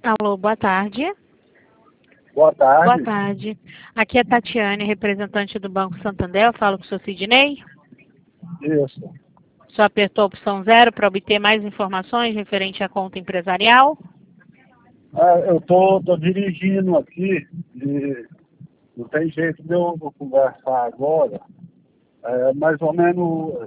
Alô, boa tarde. Boa Boa tarde. tarde. Aqui é Tatiane, representante do Banco Santander. Eu falo com o senhor Sidney. Isso. O senhor apertou a opção 0 para obter mais informações referente à conta empresarial? Eu tô dirigindo aqui e não tem jeito de eu conversar agora. Mais ou menos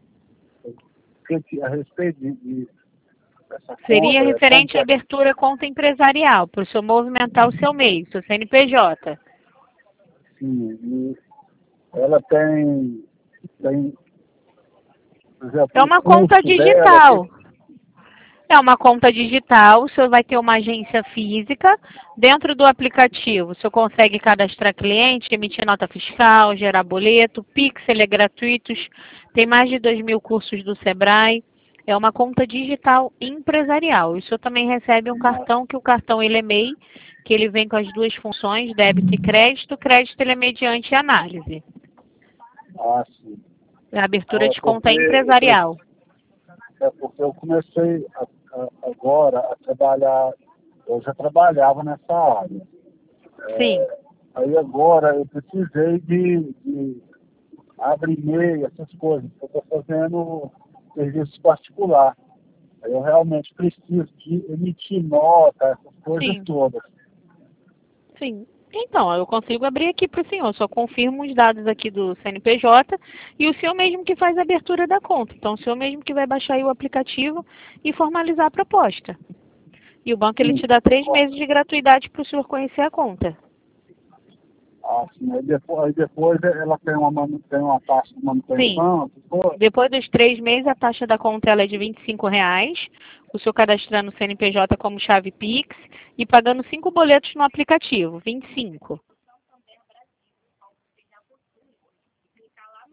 a respeito dessa Seria conta, como referente que à é? abertura conta empresarial, para o senhor movimentar o seu MEI, seu CNPJ. Sim, e ela tem, por É exemplo, o uma conta custo dela, digital. É uma conta digital, o senhor vai ter uma agência física. Dentro do aplicativo, o senhor consegue cadastrar cliente, emitir nota fiscal, gerar boleto, Pix, ele é gratuito. Tem mais de 2.000 cursos do Sebrae. É uma conta digital empresarial. E o senhor também recebe um cartão, que o cartão ele é MEI, que ele vem com as duas funções, débito e crédito. Crédito ele é mediante análise. assim, É a abertura de conta porque empresarial. eu comecei agora a trabalhar, eu já trabalhava nessa área. Sim. Aí agora eu precisei de abrir e-mail, essas coisas. Eu estou fazendo serviço particular. Aí eu realmente preciso de emitir nota, essas coisas Sim. todas. Sim. Então, eu consigo abrir aqui para o senhor. Só confirmo os dados aqui do CNPJ e o senhor mesmo que faz a abertura da conta. Então, o senhor mesmo que vai baixar aí o aplicativo e formalizar a proposta. E o banco ele Sim. te dá 3 meses de gratuidade para o senhor conhecer a conta. Assim, aí depois ela tem uma taxa de Sim. manutenção, essas coisas. Depois dos 3 meses, a taxa da conta ela é de R$ 25. O senhor cadastrando o CNPJ como chave Pix e pagando 5 boletos no aplicativo. 25.